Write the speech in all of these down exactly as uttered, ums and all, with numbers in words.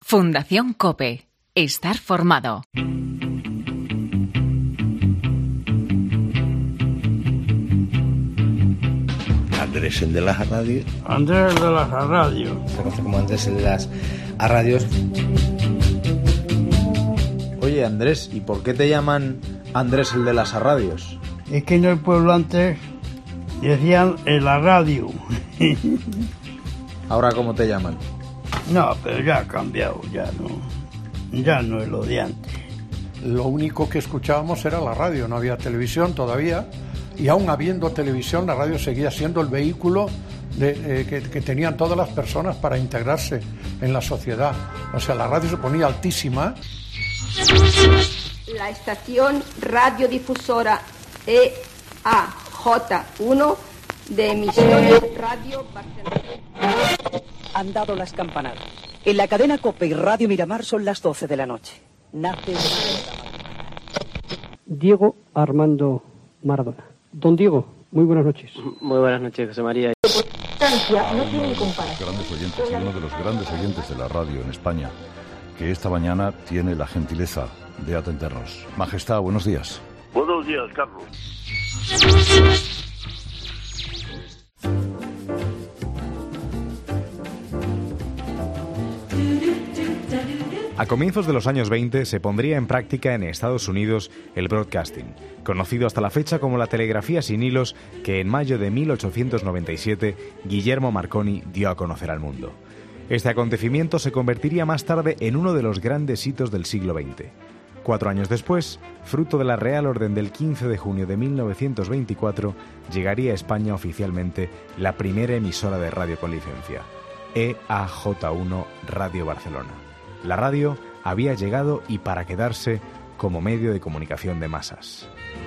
Fundación COPE. Estar formado. Andrés, el de las radios. Andrés, el de las radios. Se conoce como Andrés, el de las radios. Oye, Andrés, ¿y por qué te llaman Andrés, el de las radios? Es que en el pueblo antes decían en la radio. ¿Ahora cómo te llaman? No, pero ya ha cambiado, ya no. Ya no es lo de antes. Lo único que escuchábamos era la radio, no había televisión todavía. Y aún habiendo televisión, la radio seguía siendo el vehículo de, eh, que, que tenían todas las personas para integrarse en la sociedad. O sea, la radio se ponía altísima. La estación radiodifusora E A J uno de emisiones Radio Barcelona. Han dado las campanadas. En la cadena COPE y Radio Miramar son las doce de la noche. Nace Diego Armando Maradona. Don Diego, muy buenas noches. Muy buenas noches, José María. No tiene comparación. Grandes oyentes y uno de los grandes oyentes de la radio en España, que esta mañana tiene la gentileza de atendernos. Majestad, buenos días. Buenos días, Carlos. A comienzos de los años veinte se pondría en práctica en Estados Unidos el broadcasting, conocido hasta la fecha como la telegrafía sin hilos, que en mayo de mil ochocientos noventa y siete Guillermo Marconi dio a conocer al mundo. Este acontecimiento se convertiría más tarde en uno de los grandes hitos del siglo veinte. Cuatro años después, fruto de la Real Orden del quince de junio de mil novecientos veinticuatro, llegaría a España oficialmente la primera emisora de radio con licencia, E A J uno Radio Barcelona. La radio había llegado y para quedarse como medio de comunicación de masas.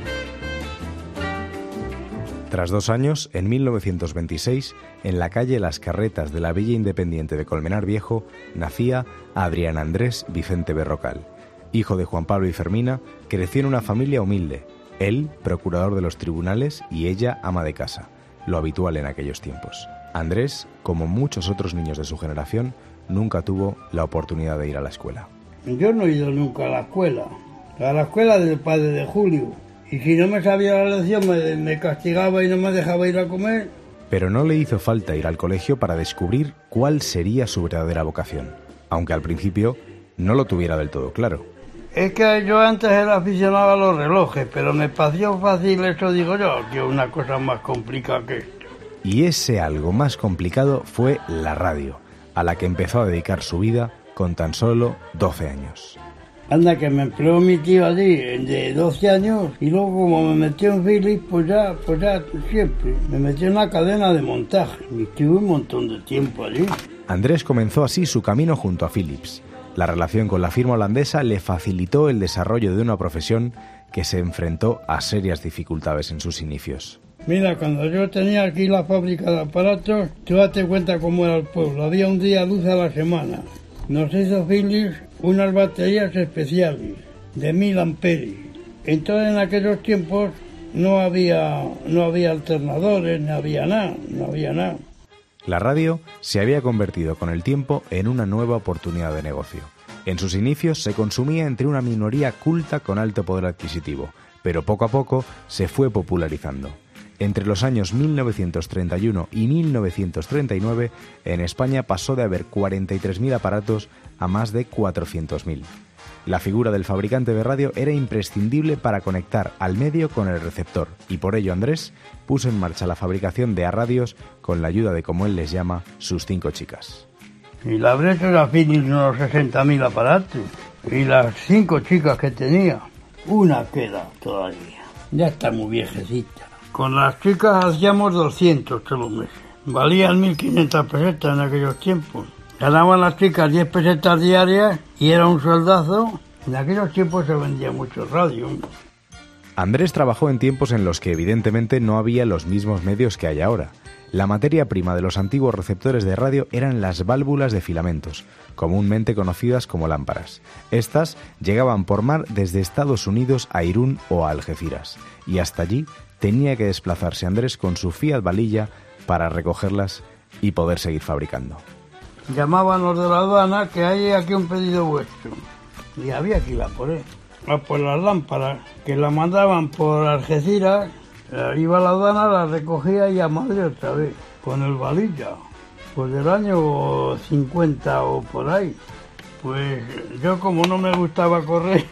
Tras dos años, en mil novecientos veintiséis, en la calle Las Carretas de la Villa Independiente de Colmenar Viejo, nacía Adrián Andrés Vicente Berrocal. Hijo de Juan Pablo y Fermina, creció en una familia humilde, él procurador de los tribunales y ella ama de casa, lo habitual en aquellos tiempos. Andrés, como muchos otros niños de su generación, nunca tuvo la oportunidad de ir a la escuela. Yo no he ido nunca a la escuela, a la escuela del padre de Julio, y si no me sabía la lección me, me castigaba y no me dejaba ir a comer. Pero no le hizo falta ir al colegio para descubrir cuál sería su verdadera vocación, aunque al principio no lo tuviera del todo claro. Es que yo antes era aficionado a los relojes, pero me pareció fácil eso, digo yo, que una cosa más complicada que esto. Y ese algo más complicado fue la radio, a la que empezó a dedicar su vida con tan solo doce años. Anda, que me empleó mi tío allí de doce años y luego como me metió en Philips, pues ya, pues ya siempre, me metió en una cadena de montaje y estuve un montón de tiempo allí. Andrés comenzó así su camino junto a Philips. La relación con la firma holandesa le facilitó el desarrollo de una profesión que se enfrentó a serias dificultades en sus inicios. Mira, cuando yo tenía aquí la fábrica de aparatos, tú date cuenta cómo era el pueblo. Había un día luz a la semana. Nos hizo Philips unas baterías especiales de mil amperios. Entonces en aquellos tiempos no había, no había alternadores, no había nada, no había nada. La radio se había convertido con el tiempo en una nueva oportunidad de negocio. En sus inicios se consumía entre una minoría culta con alto poder adquisitivo, pero poco a poco se fue popularizando. Entre los años mil novecientos treinta y uno y mil novecientos treinta y nueve, en España pasó de haber cuarenta y tres mil aparatos a más de cuatrocientos mil. La figura del fabricante de radio era imprescindible para conectar al medio con el receptor, y por ello Andrés puso en marcha la fabricación de arradios con la ayuda de, como él les llama, sus cinco chicas. Y la habré hecho a Philips unos sesenta mil aparatos, y las cinco chicas que tenía, una queda todavía, ya está muy viejecita. Con las chicas hacíamos doscientos todos los meses. Valían mil quinientas pesetas en aquellos tiempos. Ganaban las chicas diez pesetas diarias y era un sueldazo. En aquellos tiempos se vendía mucho radio. Andrés trabajó en tiempos en los que evidentemente no había los mismos medios que hay ahora. La materia prima de los antiguos receptores de radio eran las válvulas de filamentos, comúnmente conocidas como lámparas. Estas llegaban por mar desde Estados Unidos a Irún o a Algeciras, y hasta allí tenía que desplazarse Andrés con su Fiat Valilla para recogerlas y poder seguir fabricando. llamaban los de la aduana que hay aquí un pedido vuestro. Y había que ir a por él. A por las lámparas, que la mandaban por Algeciras, iba a la aduana, la recogía y a Madrid otra vez, con el valilla. Pues del año cincuenta o por ahí. Pues yo, como no me gustaba correr,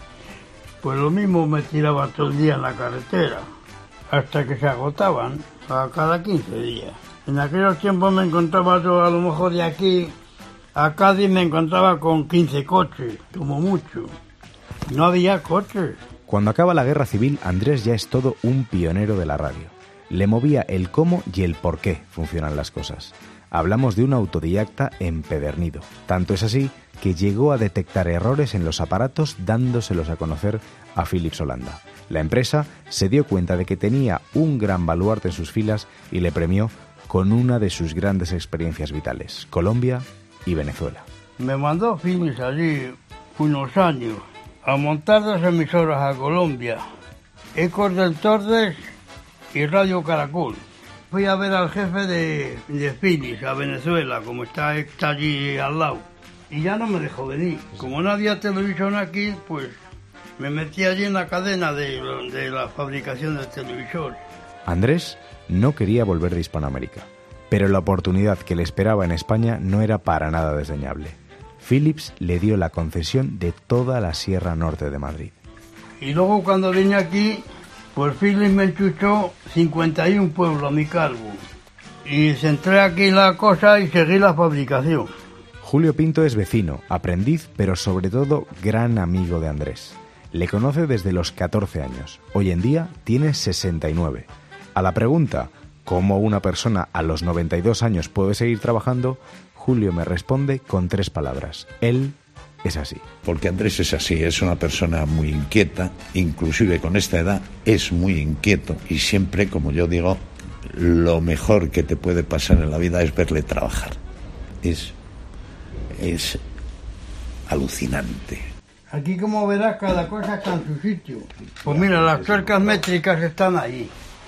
pues lo mismo me tiraba todo el día en la carretera, hasta que se agotaban, a cada quince días. En aquellos tiempos me encontraba yo, a lo mejor de aquí a Cádiz, me encontraba con quince coches, como mucho. No había coches. Cuando acaba la guerra civil, Andrés ya es todo un pionero de la radio. Le movía el cómo y el por qué funcionan las cosas. Hablamos de un autodidacta empedernido. Tanto es así que llegó a detectar errores en los aparatos dándoselos a conocer a Philips Holanda. La empresa se dio cuenta de que tenía un gran baluarte en sus filas y le premió con una de sus grandes experiencias vitales, Colombia y Venezuela. Me mandó Philips allí unos años a montar dos emisoras a Colombia, Ecos del Tordes y Radio Caracol. Fui a ver al jefe de, de Philips a Venezuela, como está, está allí al lado, y ya no me dejó venir. Como no había televisión aquí, pues me metí allí en la cadena de, de la fabricación de televisores. Andrés no quería volver de Hispanoamérica, pero la oportunidad que le esperaba en España no era para nada desdeñable. Philips le dio la concesión de toda la Sierra Norte de Madrid. Y luego, cuando vine aquí, pues Philips me enchuchó cincuenta y un pueblos a mi cargo. Y centré aquí la cosa y seguí la fabricación. Julio Pinto es vecino, aprendiz, pero sobre todo gran amigo de Andrés. Le conoce desde los catorce años. Hoy en día tiene sesenta y nueve. A la pregunta, ¿cómo una persona a los noventa y dos años puede seguir trabajando?, Julio me responde con tres palabras: él es así. Porque Andrés es así, es una persona muy inquieta, inclusive con esta edad es muy inquieto, y siempre, como yo digo, lo mejor que te puede pasar en la vida es verle trabajar. Es, es alucinante. Aquí, como verás, cada cosa está en su sitio. Pues mira, las tuercas métricas están ahí.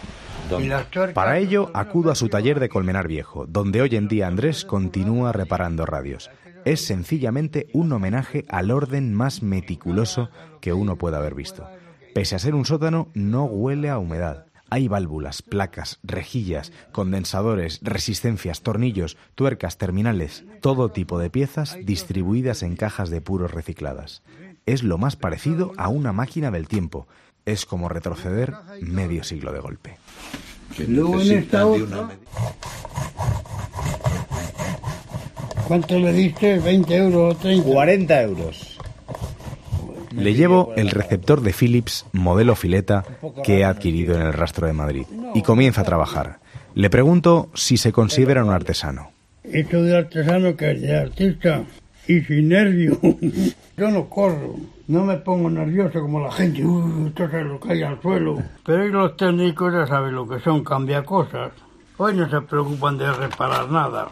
Para ello, acudo a su taller de Colmenar Viejo, donde hoy en día Andrés continúa reparando radios. Es sencillamente un homenaje al orden más meticuloso que uno pueda haber visto. Pese a ser un sótano, no huele a humedad. Hay válvulas, placas, rejillas, condensadores, resistencias, tornillos, tuercas, terminales, todo tipo de piezas distribuidas en cajas de puros recicladas. Es lo más parecido a una máquina del tiempo. Es como retroceder medio siglo de golpe. Luego en esta otra... ¿Cuánto le diste? ¿veinte euros o treinta? cuarenta euros. Le llevo el receptor de Philips modelo fileta que he adquirido en el Rastro de Madrid y comienza a trabajar. Le pregunto si se considera un artesano. Esto de artesano, que es de artista, y sin nervio. Yo no corro, no me pongo nervioso como la gente, uh, todo se lo cae al suelo. Pero hoy los técnicos ya saben lo que son, cambia cosas. Hoy no se preocupan de reparar nada.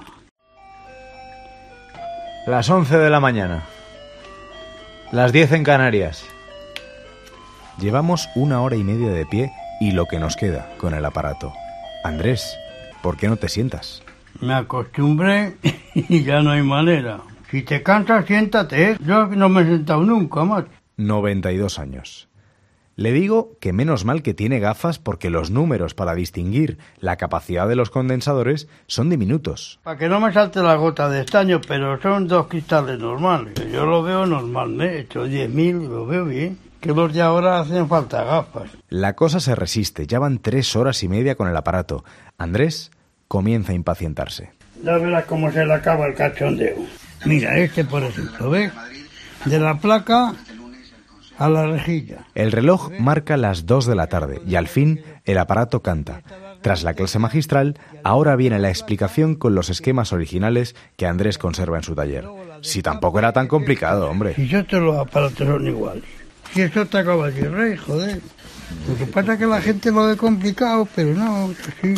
Las once de la mañana. Las diez en Canarias. Llevamos una hora y media de pie y lo que nos queda con el aparato. Andrés, ¿por qué no te sientas? Me acostumbré y ya no hay manera. Si te cansas, siéntate. Yo no me he sentado nunca, macho. noventa y dos años. Le digo que menos mal que tiene gafas, porque los números para distinguir la capacidad de los condensadores son diminutos. Para que no me salte la gota de estaño, pero son dos cristales normales. Yo lo veo normal, me he hecho diez mil, lo veo bien. Que los de ahora hacen falta gafas. La cosa se resiste, ya van tres horas y media con el aparato. Andrés comienza a impacientarse. Ya verás cómo se le acaba el cachondeo. Mira, este por ejemplo, ¿ves? De la placa a la rejilla. El reloj marca las dos de la tarde y al fin el aparato canta. Tras la clase magistral, ahora viene la explicación con los esquemas originales que Andrés conserva en su taller. Si tampoco era tan complicado, hombre. Si yo todos los aparatos son iguales. Si eso te acaba de rey, joder. Lo que pasa es que la gente lo ve complicado, pero no, sí.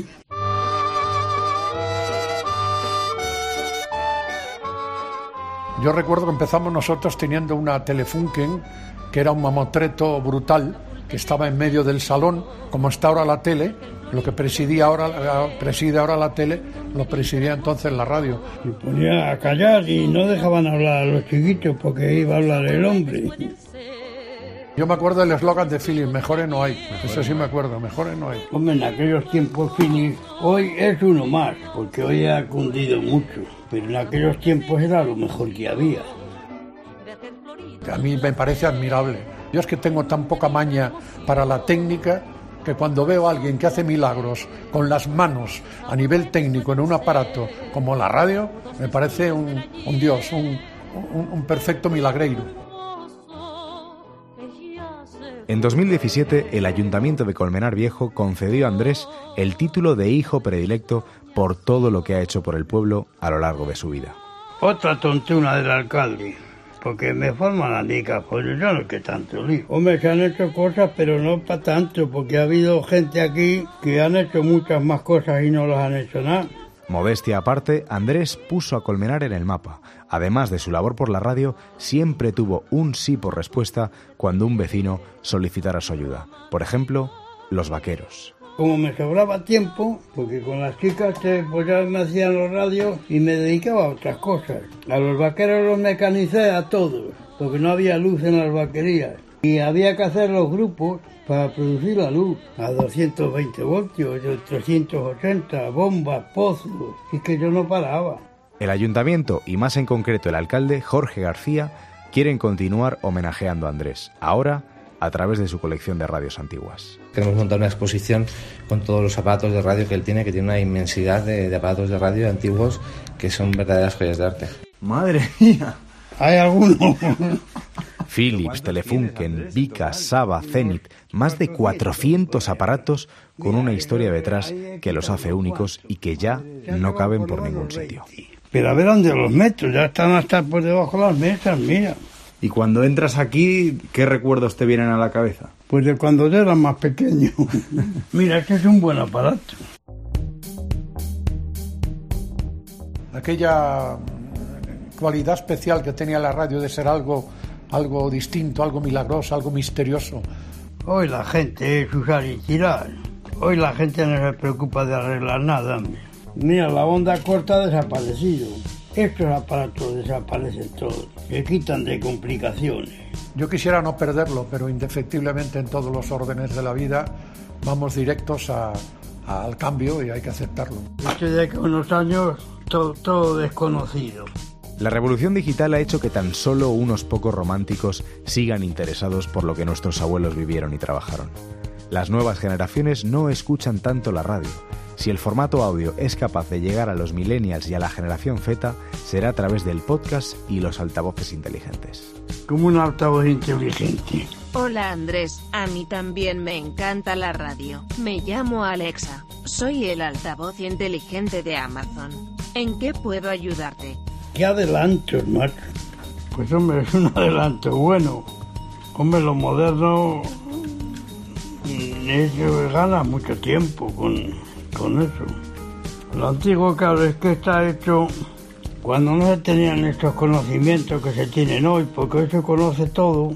Yo recuerdo que empezamos nosotros teniendo una Telefunken, que era un mamotreto brutal, que estaba en medio del salón, como está ahora la tele, lo que presidía ahora, preside ahora la tele, lo presidía entonces la radio. Se ponía a callar y no dejaban hablar a los chiquitos porque iba a hablar el hombre. Yo me acuerdo del eslogan de Philips, mejores no hay. Eso sí me acuerdo, mejores no hay. Hombre, en aquellos tiempos Philips, hoy es uno más, porque hoy ha cundido mucho. Pero en aquellos tiempos era lo mejor que había. A mí me parece admirable. Yo es que tengo tan poca maña para la técnica que cuando veo a alguien que hace milagros con las manos a nivel técnico en un aparato como la radio, me parece un, un dios, un, un, un perfecto milagreiro. En dos mil diecisiete, el Ayuntamiento de Colmenar Viejo concedió a Andrés el título de hijo predilecto por todo lo que ha hecho por el pueblo a lo largo de su vida. Otra tontuna del alcalde, porque me forman las nicas, pues yo no es que tanto lío. Hombre, se han hecho cosas, pero no para tanto, porque ha habido gente aquí que han hecho muchas más cosas y no las han hecho nada. Modestia aparte, Andrés puso a Colmenar en el mapa. Además de su labor por la radio, siempre tuvo un sí por respuesta cuando un vecino solicitara su ayuda. Por ejemplo, los vaqueros. Como me sobraba tiempo, porque con las chicas pues ya me hacían los radios y me dedicaba a otras cosas. A los vaqueros los mecanicé a todos, porque no había luz en las vaquerías. Y había que hacer los grupos para producir la luz a doscientos veinte voltios, trescientos ochenta, bombas, pozos, y que yo no paraba. El ayuntamiento, y más en concreto el alcalde, Jorge García, quieren continuar homenajeando a Andrés, ahora a través de su colección de radios antiguas. Queremos montar una exposición con todos los aparatos de radio que él tiene, que tiene una inmensidad de, de aparatos de radio antiguos que son verdaderas joyas de arte. ¡Madre mía! ¿Hay alguno? Philips, Telefunken, Vica, Saba, Zenith, más de cuatrocientos aparatos con una historia detrás que los hace únicos y que ya no caben por ningún sitio. Pero a ver dónde los meto, ya están hasta por debajo de las mesas, mira. Y cuando entras aquí, ¿qué recuerdos te vienen a la cabeza? Pues de cuando yo era más pequeño. Mira, este es un buen aparato. Aquella cualidad especial que tenía la radio de ser algo, algo distinto, algo milagroso, algo misterioso. Hoy la gente es usar y tirar. Hoy la gente no se preocupa de arreglar nada. Mira, la onda corta ha desaparecido. Estos aparatos desaparecen todos. Se quitan de complicaciones. Yo quisiera no perderlo, pero indefectiblemente en todos los órdenes de la vida vamos directos a, a, al cambio y hay que aceptarlo. Esto de que unos años todo, todo desconocido. La revolución digital ha hecho que tan solo unos pocos románticos sigan interesados por lo que nuestros abuelos vivieron y trabajaron. Las nuevas generaciones no escuchan tanto la radio. Si el formato audio es capaz de llegar a los millennials y a la generación Z, será a través del podcast y los altavoces inteligentes. Como un altavoz inteligente. Hola Andrés, a mí también me encanta la radio. Me llamo Alexa, soy el altavoz inteligente de Amazon. ¿En qué puedo ayudarte? ¿Qué adelantos, macho? Pues hombre, es un adelanto bueno. Hombre, lo moderno eso gana mucho tiempo con, con eso. Lo antiguo, claro, es que está hecho cuando no se tenían estos conocimientos que se tienen hoy, porque hoy se conoce todo.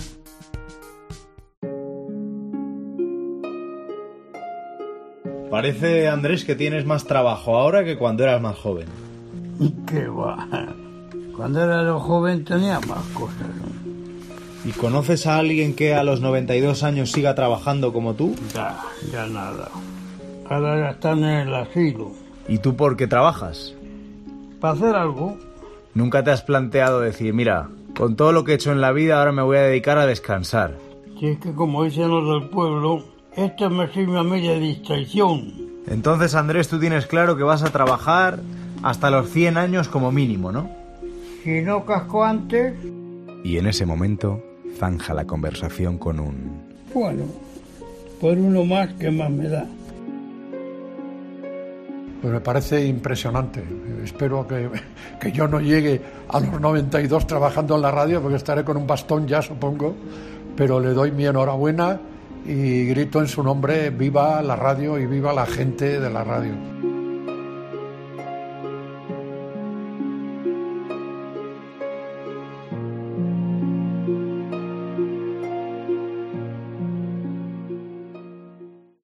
Parece, Andrés, que tienes más trabajo ahora que cuando eras más joven. ¿Qué va? Cuando era joven tenía más cosas. ¿Y conoces a alguien que a los noventa y dos años siga trabajando como tú? Ya, ya nada. Ahora ya están en el asilo. ¿Y tú por qué trabajas? Para hacer algo. ¿Nunca te has planteado decir, mira, con todo lo que he hecho en la vida ahora me voy a dedicar a descansar? Si es que como dicen los del pueblo, esto me sirve a mí de distracción. Entonces, Andrés, tú tienes claro que vas a trabajar hasta los cien años como mínimo, ¿no? Si no casco antes... Y en ese momento zanja la conversación con un... Bueno, por uno más, ¿qué más me da? Pues me parece impresionante. Espero que, que yo no llegue a los noventa y dos trabajando en la radio, porque estaré con un bastón ya, supongo, pero le doy mi enhorabuena y grito en su nombre, viva la radio y viva la gente de la radio.